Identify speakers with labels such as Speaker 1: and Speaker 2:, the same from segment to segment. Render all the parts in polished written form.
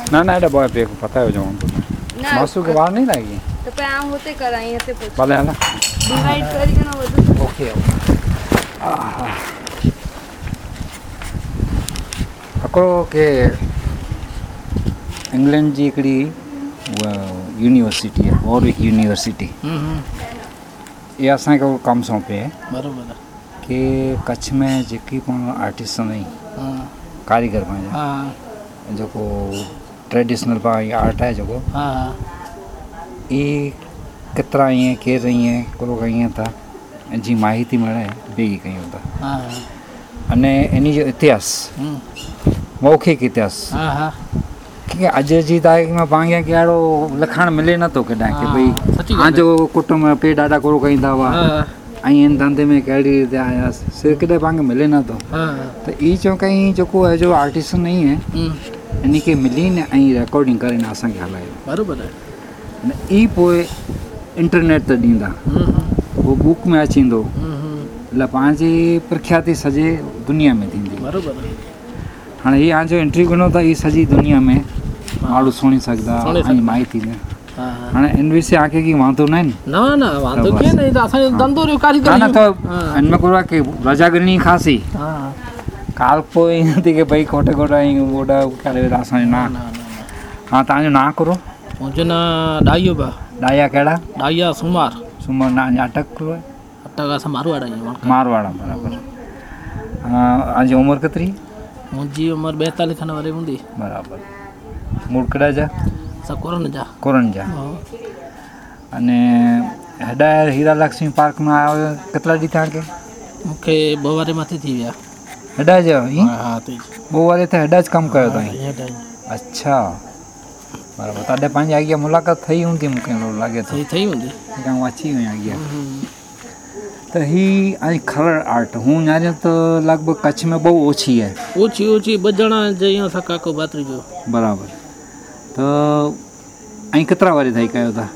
Speaker 1: ना ना एडा बॉय पे पता है जो मासू के बाहर नहीं लाएगी
Speaker 2: तो पे आम होते कराई हते पूछ
Speaker 1: भले है ना
Speaker 2: डिवाइड करी के ना वधु
Speaker 1: ओके हिकिड़ो के इंग्लैंड जी हिकिड़ी यूनिवर्सिटी आहे वॉरविक यूनिवर्सिटी इहा असांखे कमु सौंपे
Speaker 3: बराबरि
Speaker 1: कि कच्छ में जेकी पाण आर्टिस्ट आहिनि कारीगर पंहिंजा जेको ट्रेडिशनल पाण आर्ट आहे जेको इहे केतिरा ईअं केरु ईअं हिकिड़ो ईअं था जी माहिती मिले बेगी कयूं था अने इन जो इतिहास मौखिक इतिहास की अॼु जी तारीख़ में पाण खे अहिड़ो लिखणु मिले नथो केॾांहुं की भई पंहिंजो कुटुंब पे ॾाढा कोड़ो कईंदा हुआ ऐं इन धंधे में कहिड़ी रीति आयासीं सिर केॾे पाण खे मिले नथो त ई चऊं कई जेको आहे जो आर्टिस्ट न आहे इन खे मिली न ऐं रिकॉर्डिंग करे न असांखे हलायो
Speaker 3: बराबरि आहे
Speaker 1: ई पोइ इंटरनेट ते ॾींदा उहो बुक में अची वेंदो એટલે पंहिंजी प्रख्याति सॼे दुनिया में थींदी
Speaker 3: बराबरि
Speaker 1: हाणे हीअ जो इंटरव्यू ॾिनो त हीअ सॼी दुनिया में माण्हू सुणी सघंदा ऐं माहिती ॾियनि हाणे इन विषय आखे की वांदो न आहिनि
Speaker 3: न न वांदो कीअं न त असांजो धंधो जो कारीगर
Speaker 1: न त हिन में कोई की रजागणी ख़ासी काल पोइ ईअं थी की भई खोटे खोटा ऐं ओॾा करे असांजो ना हा तव्हांजो नाम करो
Speaker 3: मुंहिंजो नाम डाइयो बा
Speaker 1: डाया कहिड़ा
Speaker 3: डाइया सुमार
Speaker 1: सुमर ना अटक करो
Speaker 3: अटक असां मारवाड़ा आहियूं
Speaker 1: मारवाड़ा बराबरि तव्हांजी उमिरि केतिरी
Speaker 3: मुंहिंजी उमिरि 42 खनि वारी हूंदी
Speaker 1: बराबरि मूड़ कहिड़ा जा
Speaker 3: असां
Speaker 1: कोरन जा अने हेॾा हीरा लक्ष्मी पार्क में आया हुयो केतिरा ॾींहं तव्हांखे
Speaker 3: मूंखे 2 वारे मथे थी विया
Speaker 1: हेॾा जो
Speaker 3: हा
Speaker 1: 2 वारे त हेॾा ज कमु कयो तव्हां अच्छा बराबरि तॾहिं पंहिंजी अॻियां मुलाक़ात थी हूंदी मूंखे लॻे थो
Speaker 3: ठही हूंदी
Speaker 1: अची वई अॻियां त हीअ ऐं कलर आर्ट हूं ॼाणियो त लॻभॻि कच्छ में बहु ओછી आहे
Speaker 3: ओછી 2 ॼणा जई असां काको भातरी जो
Speaker 1: बराबरि त ऐं केतिरा वारी ताईं कयो था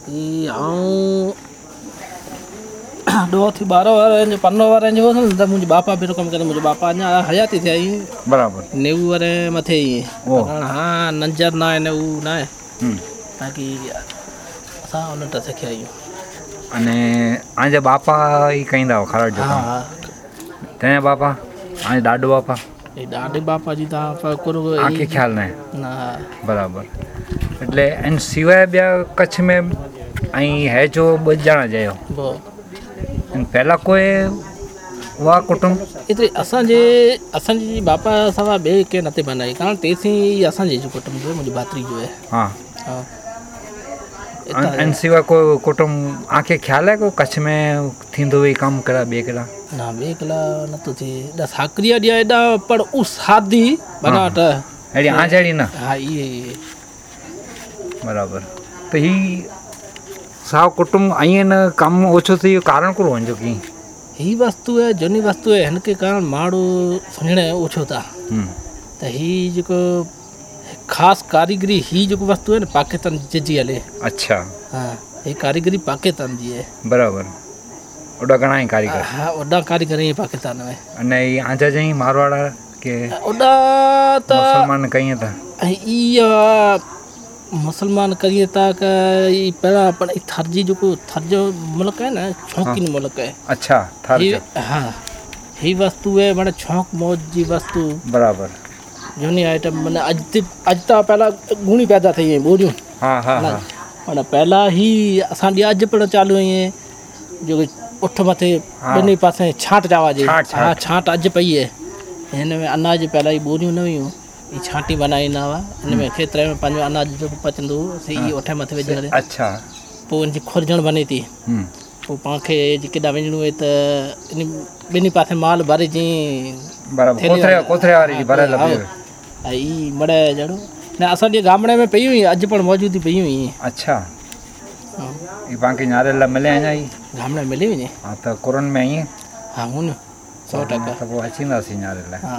Speaker 3: ॾोह थी 12 वारनि जो 15 वारनि जो हुओ त मुंहिंजे बापा बि कमु करे मुंहिंजे बापा अञा हयाती थिया आहिनि
Speaker 1: बराबरि
Speaker 3: 90 वारे मथे ई हा नंजर न आहे न हू न आहे बाक़ी असां उन त सिखिया आहियूं
Speaker 1: अने तव्हांजा बापा ई कंदा हुआ खरड़ जो तव्हांजा बापा तव्हांजा ॾाॾो बापा
Speaker 3: ॾाॾे बापा जी तव्हां
Speaker 1: तव्हांखे ख़्यालु न आहे
Speaker 3: न
Speaker 1: बराबरि એટલે એન સિવાય ॿिया कच्छ में ऐं है जो 2 ॼणा चयो पहिला कोई हुआ कुटुंब
Speaker 3: एतिरे असांजे बापा सवा ॿिए के नथे बनाई कारण तेसीं असांजे जो कुटुंब जो मुंहिंजी भातरी जो आहे
Speaker 1: हा इन सिवा कोई कुटुंब आखे ख़्यालु आहे को कच्छ में थींदो हुई कमु कहिड़ा ॿिए कहिड़ा
Speaker 3: न ॿिए कहिड़ा नथो थिए एॾा साकरिया ॾिया एॾा पर उहा सादी बनावट
Speaker 1: अहिड़ी आजड़ी न
Speaker 3: हा इहे
Speaker 1: बराबरि त हीअ साव कुटुंब ईअं न कमु ओछो थी वियो कारण कहिड़ो वञो की
Speaker 3: ही वस्तु आहे झूनी वस्तु आहे हिन खे कारण माण्हू सुञाणे ओछो था त हीअ जेको ख़ासि कारीगरी ही जेको वस्तु आहे न पाकिस्तान जी हले
Speaker 1: अच्छा
Speaker 3: हा ही कारीगरी पाकिस्तान जी आहे
Speaker 1: बराबरि ओॾा घणा ई कारीगर
Speaker 3: हा ओॾा कारीगर ई पाकिस्तान में
Speaker 1: अने ई आजा जी मारवाड़ा के
Speaker 3: ओॾा त
Speaker 1: मुसलमान कईं था
Speaker 3: ऐं इहा मुसलमान करिए था की पहिरियां पर थर जी जेको थर जो मुल्क आहे न शौक़ीन मुल्क आहे
Speaker 1: अच्छा थर
Speaker 3: हा ही वस्तु आहे माना शौक़ मौज जी वस्तु
Speaker 1: बराबरि
Speaker 3: झूनी आइटम माना अॼु त पहिला गुणी पैदा थी वई ॿोड़ियूं
Speaker 1: हा हा
Speaker 3: माना पहिला ई असां ॾे अॼु पिणु चालू हुई जेको उठ मथे ॿिन्ही पासे छांट जावा जी हा छांट अॼु पई आहे हिन में अनाज पहिला ई ॿोड़ियूं न हुयूं ई छांटी बनाईंदा हुआ हिन में खेत्र में पंहिंजो अनाज जेको पचंदो हुओ ई उठ मथे विझी करे
Speaker 1: अच्छा
Speaker 3: पोइ हुनजी खुरजण बने थी पोइ पाण खे केॾा विझणो आहे त इन ॿिन्ही पासे माल भरे जीअं ऐं ई मड़ जहिड़ो न असांजे गामड़े में पई हुई अॼु पण मौजूदी पई हुई
Speaker 1: अच्छा ई पाण खे नारेल मिले अञा ई
Speaker 3: गामड़े में मिली वञे
Speaker 1: हा त कुरन में ईअं
Speaker 3: हा हूं न 100%
Speaker 1: त पोइ अचींदासीं नारेल
Speaker 3: हा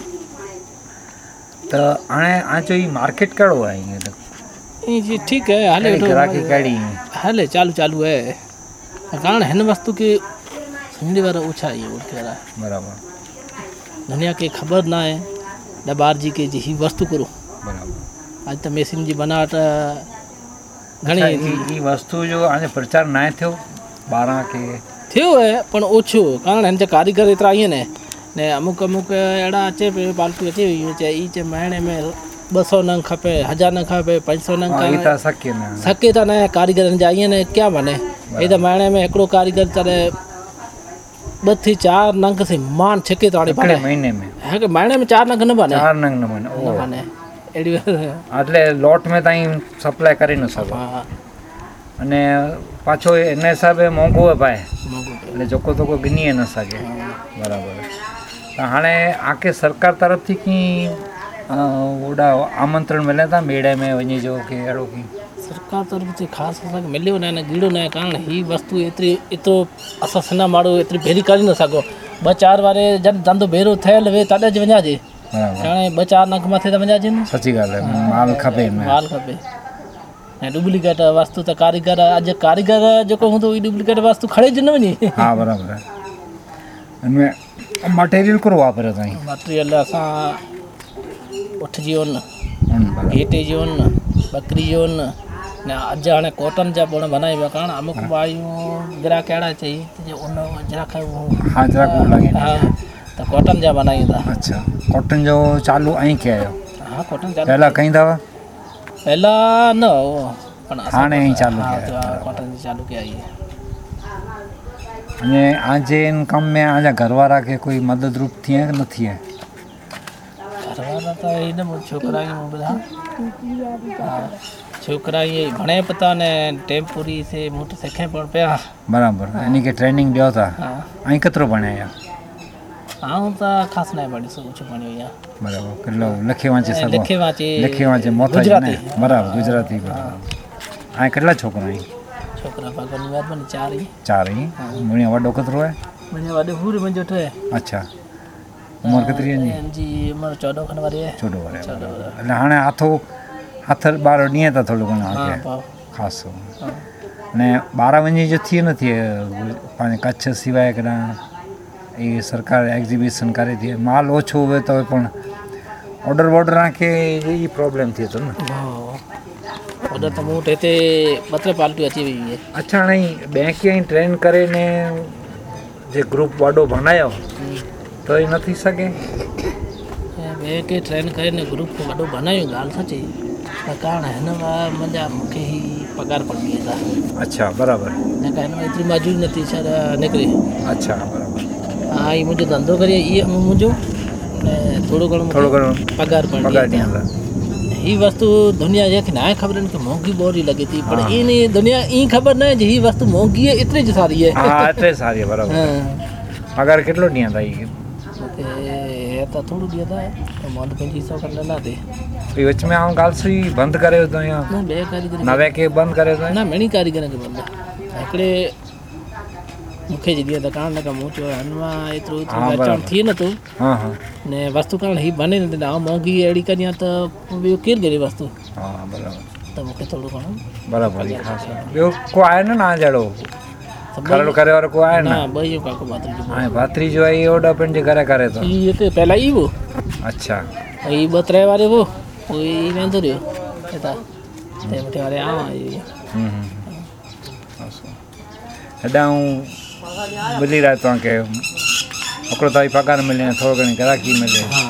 Speaker 1: त हाणे आजो ई मार्केट कहिड़ो आहे ईअं त
Speaker 3: जी ठीकु आहे हले
Speaker 1: ग्राहकी कहिड़ी
Speaker 3: हले चालू आहे कारण हिन वस्तु खे सम्झण वारा ओछा ई
Speaker 1: बराबरि
Speaker 3: दुनिया खे ख़बर न आहे न ॿार जी के जी ही वस्तु करो
Speaker 1: बराबरि
Speaker 3: अॼु त मेसिन जी बनावट घणी
Speaker 1: ई वस्तु जो हाणे प्रचार न थियो 12 खे
Speaker 3: थियो आहे पण ओछो कारण हिन जा कारीगर एतिरा आहिनि ने अमुक अहिड़ा अचे पियो पाल्टू अचे वियूं चए ई चए महीने में 200 नंग खपे 1000 नंग खपे 500 नंग सके त न कारीगरनि जा आहिनि क्या बने हे त महीने में हिकिड़ो कारीगर तॾहिं 2 થી 4 नंग से मान छिके तो
Speaker 1: महीने में
Speaker 3: महीने में 4 नंग न बने
Speaker 1: 4 नंग न बने એટલે લોટ में ताईं सप्लाय करे न सघो અને પાછો એના હિસાબે મોંઘો પાए એટલે જોકો તો गिनी न सके बराबर त हाणे आके सरकार तरफ थी की ओड़ा आमंत्रण मिले था मेड़े में वञी जो की अहिड़ो की
Speaker 3: सरकार तरफ से ख़ासि असांखे मिलियो न गीड़ो न कारण ही वस्तु एतिरो असां सिना माण्हू एतिरी भेरी करे न सघो 2-4 वारे जॾहिं धंधो भेरो थियल हुए तॾहिं ज वञाजे हाणे 2-4 नंग मथे त वञाजे न
Speaker 1: सची ॻाल्हि आहे माल खपे
Speaker 3: ऐं डुप्लीकेट वस्तु त कारीगर अॼु कारीगर जेको हूंदो उहो डुप्लीकेट वस्तु खणे ज न वञे
Speaker 1: हा बराबरि आहे हिनमें मटेरियल करो वापरे ताईं
Speaker 3: मटेरियल असां उठ जी उन गेटे जी उन बकरी जी उन ने अॼु हाणे कॉटन जा पाण बनाई विया कारण अमुक मायूं ग्राहक अहिड़ा चई उन ग्राहक
Speaker 1: हा
Speaker 3: त कॉटन जा बनायूं था
Speaker 1: अच्छा कॉटन जो चालू ऐं कयो
Speaker 3: हा कॉटन चालू
Speaker 1: पहला कई दवा
Speaker 3: पहला न पण
Speaker 1: हाणे ऐं चालू
Speaker 3: कया कॉटन जी चालू कया आहे
Speaker 1: अने आजे इन कम में आजा घरवारा के कोई मदद रूप थिए कि न थिए
Speaker 3: घरवारा त इन छोकरा ही ॿुधा छोकरा ये भणे पता ने टेम्पोरी से मोट सिखे पण पिया
Speaker 1: बराबर इनी के ट्रेनिंग दियो था ऐं केतिरो भणिया
Speaker 3: आऊं त खास न पढ़ी सो कुछ पढ़ी या
Speaker 1: बराबर किलो लिखे वांचे सगो लिखे वांचे मोथा
Speaker 3: गुजराती
Speaker 1: बराबर गुजराती ऐं केतला छोकरा आहीं
Speaker 3: छोकरा भगवान मेहरबानी 4 ही
Speaker 1: मुनिया वडो केतिरो है
Speaker 3: मुनिया वडो पूरे मंजो थे
Speaker 1: अच्छा उम्र केतरी है
Speaker 3: जी उम्र 14 खन वारी है
Speaker 1: 14 वारी એટલે હાણે હાથ બાર ડીએ તા થોડું ઘણું આકે ખાસ ને 12 વંજી જો થી નથી પાણી કચ્છ સિવાય કડા એ સરકાર એક્ઝિબિશન કરે છે માલ ઓછો હોય તો પણ ઓર્ડર બોર્ડર આકે એ પ્રોબ્લેમ થયો તો ને
Speaker 3: ઓર્ડર તો મોટે તે બત્રે પાલટી અચી વઈ है
Speaker 1: अच्छा नहीं बैंक ही ट्रेन करे ने जे ग्रुप वाडो बनायो तो ये न थी सके
Speaker 3: बैंक ट्रेन करे ने ग्रुप वाडो बनायो गाल सची कारण है न मजा मुखे ही पगार पड़ गया था
Speaker 1: अच्छा बराबर
Speaker 3: ने कहने इतनी मजूरी न थी सर निकली
Speaker 1: अच्छा बराबर
Speaker 3: हाँ ये मुझे धंधो करिए ये मुझो थोड़ो घणो पगार पड़ गया ही वस्तु दुनिया जे ना खबर कि महंगी बोरी लगी थी पर इन दुनिया ई खबर न जी ही वस्तु महंगी है इतने सारी है
Speaker 1: हां इतने सारी है बराबर अगर कितलो दिया था ये
Speaker 3: तो थोड़ो दिया था तो मन 2500 कर लेना दे
Speaker 1: ये वच में आऊं गाल सी बंद करे तो या
Speaker 3: ना बे कारीगर
Speaker 1: नवे के बंद करे तो
Speaker 3: ना मेनी कारीगर के बंद एकड़े मुखे जी दिया दुकान लगा मुचो हनवा इतरो बेचण थी न तो
Speaker 1: हां हां
Speaker 3: ने वस्तु कारण ही बने न ना महंगी एड़ी करिया तो वो केर गरी वस्तु
Speaker 1: हां बराबर
Speaker 3: तो मुखे थोड़ो घणो
Speaker 1: बराबर खास यो को आए ना जड़ो खरड़ करे और को आए ना
Speaker 3: बयो काको बातरी
Speaker 1: हां बातरी जो आई ओडा पिंड करे करे तो
Speaker 3: ये तो पहला ही वो
Speaker 1: अच्छा
Speaker 3: ई बत्रे वाले वो कोई वेंदो रियो एता ते मटे वाले आ
Speaker 1: हेडाऊं मिली रहा तो के ओकरो ताई पगार मिले थोड़ो घणी ग्राहकी मिले
Speaker 3: हां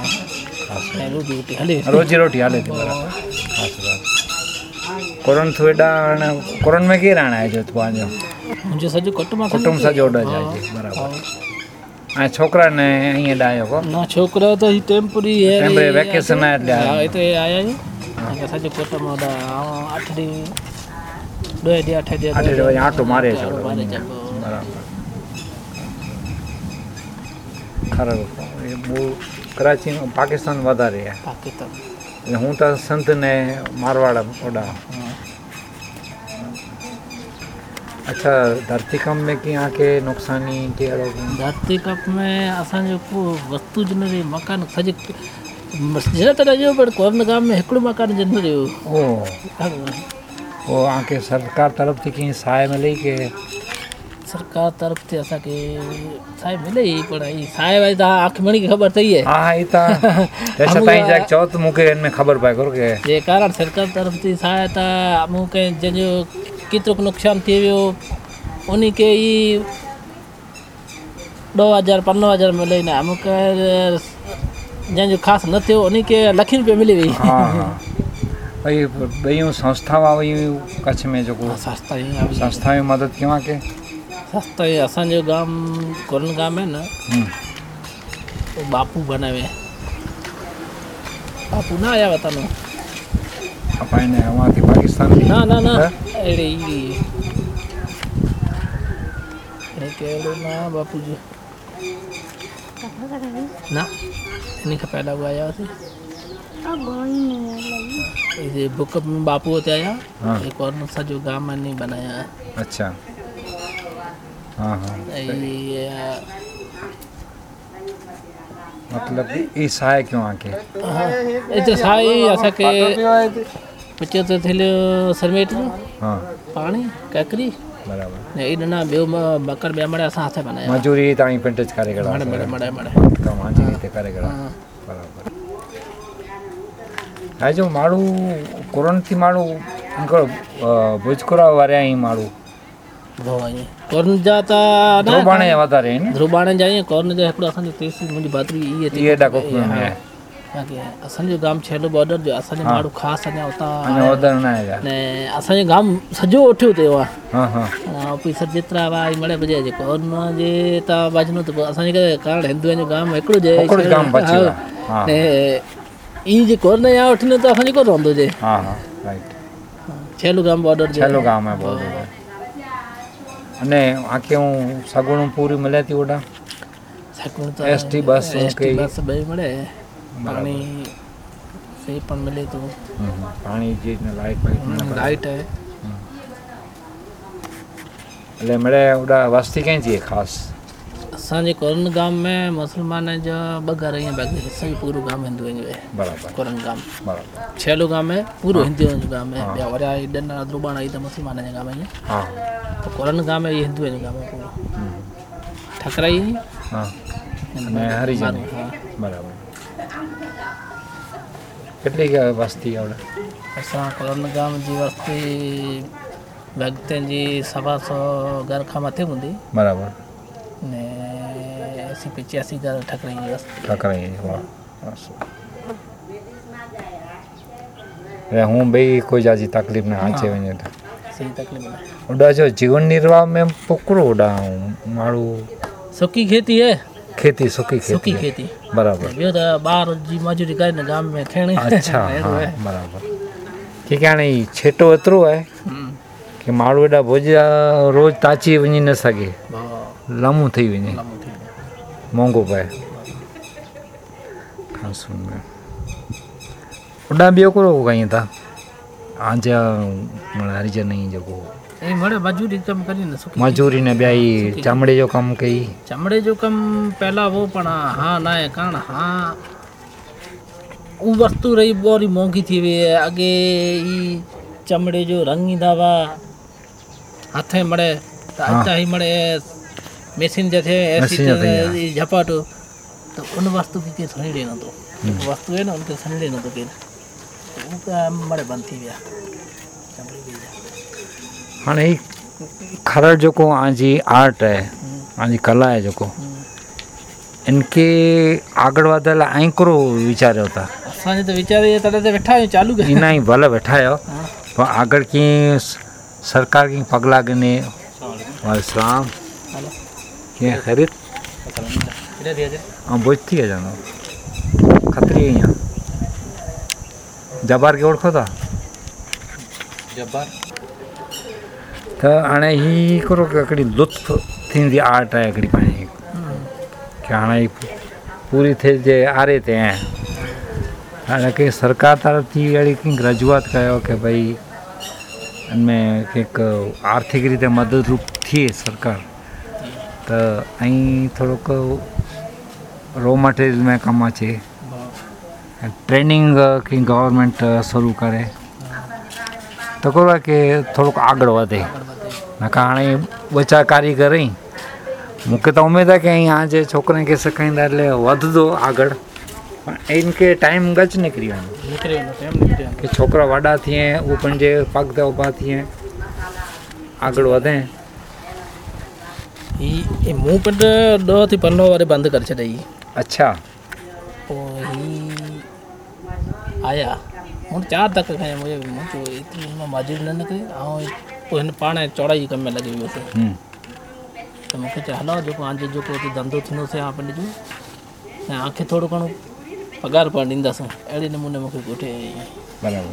Speaker 1: रोजी रोटी हाले थी बराबर कोरोन थोड़ा कोरोन में के रहना है जो तो आजो
Speaker 3: मुझे सजो
Speaker 1: कुटुंब सजो ओडा जाए बराबर आ छोकरा ने अहीं डायो को
Speaker 3: ना छोकरा तो ही टेम्परी है
Speaker 1: टेम्परी वेकेशन है એટલે
Speaker 3: हां એ તો આયા છે કે સજो कुटुंब ओडा 8 दी 2 दी 8 दी
Speaker 1: आटो मारे છે बराबर खरड़ ये वो कराची पाकिस्तान વધારે है
Speaker 3: पाकिस्तान
Speaker 1: એટલે હું તો સંત ને મારવાડ ઓડા अच्छा धरती कप में की आके नुकसानी के
Speaker 3: धरती कप में असा जो को वस्तु जन रे मकान सजे जरा तरह जो पर कोरन गाम में एकड़ो मकान जन रे ओ आके सरकार तरफ थी की सहाय मिली के सरकार तरफ से असांखे साहिब मिले ई पर ई साहिब आई ता आंख मणी की खबर थई है।
Speaker 1: हां ई ता ऐसा ताई जा चौ तो मुके इनमें खबर पाए करो के
Speaker 3: जे कारण सरकार तरफ से सहायता मुके जो कितरो नुकसान थी वियो उन्हीं के ई 2000 15,000 मिले ने मुके जो खास न थियो उन्हीं के लाखों रुपया मिली वई।
Speaker 1: हां भाई बयूं संस्थावां वयूं कच्छ में जो संस्था में मदद केवा के
Speaker 3: संस्था असन जो गांव कोरन गांव है ना तो बापू बनावे बापू ना आया वतन
Speaker 1: अपन ने वहां की पाकिस्तान
Speaker 3: ना ना ना एड़े के ना बापू जी ना इन्हीं का पहला हुआ आया थी ये बुक में बापू होते आया। हाँ। एक और सा जो गांव में नहीं बनाया।
Speaker 1: अच्छा हाँ हाँ
Speaker 3: ये
Speaker 1: मतलब ई सहाय क्यों आके
Speaker 3: इतने सहाय ऐसा के बच्चे तो थे सरमेट
Speaker 1: हाँ
Speaker 3: पानी कैकरी
Speaker 1: बराबर
Speaker 3: ने इडना बेव बकर बे मड़े असा हाथे बनाया
Speaker 1: मजूरी ताई पेंटेज करेगड़ा
Speaker 3: मड़े मड़े मड़े
Speaker 1: कम हां जी ते करेगड़ा बराबर है जो माड़ू कोरोना थी माड़ू इनको भुजकोरा वारे आई माड़ू
Speaker 3: भवाई कोरोना जाता ना
Speaker 1: ध्रुबाणे वधारे ने
Speaker 3: ध्रुबाणे जाई कोरोना जो एकड़ो असन तेसी मुजी बातरी ये
Speaker 1: डाको में
Speaker 3: आगे असन जो गाम छेलो बॉर्डर जो असन माड़ू खास अने होता
Speaker 1: अने उधर ना आया
Speaker 3: ने असन गाम सजो उठ्यो ते वा
Speaker 1: हां हां
Speaker 3: ऑफिसर जितरा वाई मळे बजे जे कोरोना जे ता बाजनो तो असन के कारण हिंदू जो गाम एकड़ो जे
Speaker 1: एकड़ो गाम बचियो हां
Speaker 3: ने ई जे कोरोना या उठने तो असन को रोंदो जे
Speaker 1: हां हां राइट
Speaker 3: छेलो गाम बॉर्डर जे
Speaker 1: छेलो गाम है बॉर्डर अने आके हूँ सगुण पूरी मिले थी ओडा
Speaker 3: सगुण तो
Speaker 1: एसटी बस
Speaker 3: के बस बे मळे पानी से पण मिले तो
Speaker 1: पानी जी ने लाइट
Speaker 3: है
Speaker 1: એટલે મળે ઓડા વસ્તી ક્યાં છે ખાસ
Speaker 3: असांजे कोरन गांव में मुसलमान जो बगर हैं बाकी हिस्सा पूरो गांव हिंदू है
Speaker 1: बराबर
Speaker 3: कोरन गांव
Speaker 1: बराबर
Speaker 3: छेलो गांव में पूरो हिंदू गांव में या वरा इडन द्रुबाण आई तो मुसलमान जे गांव में
Speaker 1: हां
Speaker 3: तो कोरन गांव में ये हिंदू गांव में पूरो ठकराई
Speaker 1: हां ने हरिजन बराबर કેટલી કે વસ્તી આવડે
Speaker 3: असां कोरन गांव जी वस्ती भक्तन जी 125 घर खां मथे हूंदी
Speaker 1: बराबर
Speaker 3: ने 85 घर ठकराई जी वस्ती
Speaker 1: ठकराई वाह रे हूँ भाई कोई जाजी तकलीफ ना आचे वने
Speaker 3: सही तकलीफ ना
Speaker 1: उडा जो जीवन निर्वाह में पकड़ो उडा मारू
Speaker 3: सुकी खेती है
Speaker 1: खेती सुकी
Speaker 3: खेती
Speaker 1: बराबर
Speaker 3: बियो तो बाहर जी मजूरी करे गांव में खेणी
Speaker 1: अच्छा हाँ बराबर कि क्या नहीं छेटो एतरो है कि मारू एडा भोजा रोज ताची वनी न सके लामू थी वने मोंगो पाए खासुन में उडा बियो करो कहीं था आजा हरिजन नहीं जो
Speaker 3: ए मड़े मजूरी कम करी न सुकी
Speaker 1: मजूरी ने ब्याई चमड़े जो कम कई
Speaker 3: चमड़े जो कम पहला वो पण हाँ ना है कारण हाँ वो वस्तु रही बोरी महंगी थी वे आगे ई चमड़े जो रंगी दावा हाथे मड़े अच्छा ही मड़े मशीन जैसे ऐसी झपाटो तो उन वस्तु की सनी लेना तो वस्तु है ना उनके सनी लेना तो के उनका मड़े बनती गया
Speaker 1: हाँ ही खरड़ जो को आजी आर्ट है आजी कला है जो को इनके आगड़ वादल आई करो विचार होता
Speaker 3: असांजे तो विचार ये तरह से बैठा है चालू है
Speaker 1: इना ही भले बैठा है पर आगड़ की सरकार की पगला गने वालेकुम के खरीद हां बोझती है जानो खतरी है यहाँ जबार के ओळखो था
Speaker 3: जबार
Speaker 1: तो हाणे ही करो कि हिकिड़ी लुत्फ़ थींदी आर्ट आहे हिकिड़ी पंहिंजी कि हाणे पूरी थिए जे आरे ते आहियां हाणे की सरकार तरफ़ थी अहिड़ी कंहिं रजूआत कयो कि भई इनमें कंहिंक आर्थिक रीते मदद रूप थिए सरकार त ऐं थोड़ोक रॉ मटेरियल में कमु अचे ट्रेनिंग की गवर्नमेंट शुरू करे तो को कि थोड़ोक आगळ वधे नका हाणे ॿ कारीगर आहिनि मूंखे त उमेदु आहे की यहाँ जे छोकिरनि खे सेखारींदा એટલે વધદો આગળ પણ इनके टाइम गच निकिरी वञे कि छोकिरा वॾा थिए उहे पंहिंजे पग ते उभा थिए આગળ વધે
Speaker 3: ही मूं पिंड 10 થી 15 वारे बंदि करे छॾई
Speaker 1: अच्छा
Speaker 3: पोइ ही आया हुन 4 तक खां मुंहिंजो एतिरी मज़ूरी न निकिरी ऐं पोइ हिन पाण चौड़ाई कम में लॻी वियोसीं त मूंखे चयो हलो जेको हाणे जेको हिते धंधो थींदोसीं हा पिंड जो ऐं आख़िर थोरो घणो पघार पाण ॾींदासीं अहिड़े नमूने मूंखे ॻोठे
Speaker 1: बराबरि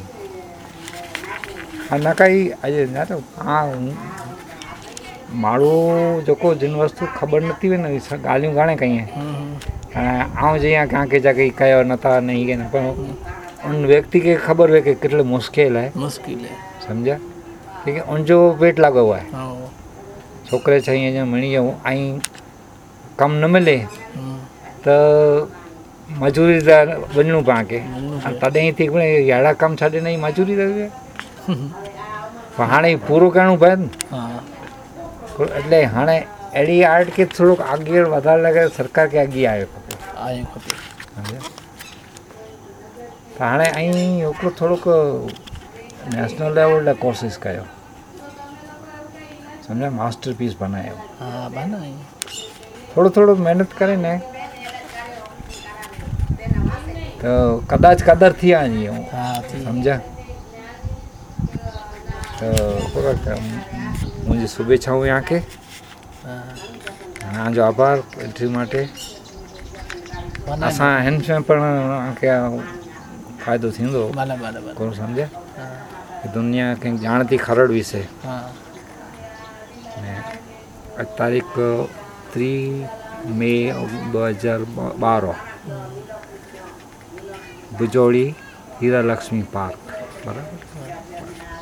Speaker 1: हा न काई अॼु न त हा माण्हू जेको जिन वस्तु ख़बर नथी हुई न ॻाल्हियूं घणे कयूं ऐं जीअं कंहिंखे जॻहि कयो नथा न हीअं न पर उन व्यक्ति खे ख़बर हुई कि केतिरो मुश्किल आहे सम्झा लेकिन उनजो पेट लॻो आहे छोकिरे छहीं जो मणीअ ऐं कमु न मिले त मजूरी त वञिणो पाण खे तॾहिं थी अहिड़ा कमु छॾे न मजूरी त पर हाणे पूरो करिणो पए न એટલે हाणे अहिड़ी आर्ट खे थोरो अॻे वधाइण लाइ सरकार खे अॻे आयो खपे त हाणे ऐं हिकिड़ो थोरोक नेशनल लेवल लाइ कोशिशि कयो सम्झा मास्टर पीस बनायो थोरो थोरो महिनत करे न त कदाच क़दर थी वञे सम्झा त मुंहिंजी शुभेच्छाऊं तव्हांखे तव्हांजो आभार एंट्री માટે असां हिन में पण तव्हांखे फ़ाइदो थींदो कोन सम्झा दुनिया खे ॼाण थी ख़बर विसे तारीख़ 3 मई 2012 भुजोड़ी हीरा लक्ष्मी पार्क बराबरि